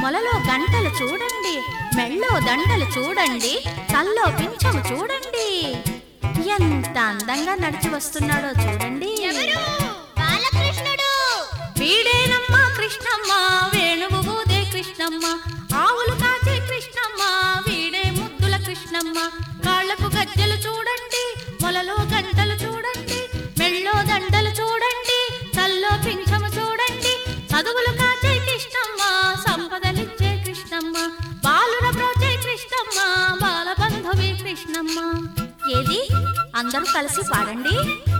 మొలలో గంటలు చూడండి, మెళ్ళో దండలు చూడండి, తల్లో పింఛము చూడండి. ఎంత అందంగా నడిచి వస్తున్నాడో చూడండి. బాలకృష్ణుడు. వీడేనమ్మా కృష్ణమ్మ, వేణువు ఊదే కృష్ణమ్మ, ఆవులు కాచే కృష్ణమ్మ, వీడే ముద్దుల కృష్ణమ్మ. కాళ్లకు గజ్జలు చూడండి, మొలలో గంటలు చూడండి, మెళ్ళో దండలు చూడండి, తల్లో పింఛము చూడండి. చదువులు కాచే కృష్ణమ్మ, సంపదలిచ్చే కృష్ణమ్మ, బాలుర బ్రోచే కృష్ణమ్మ, బాలబంధవి కృష్ణమ్మ. ఏది అందరూ కలిసి పాడండి.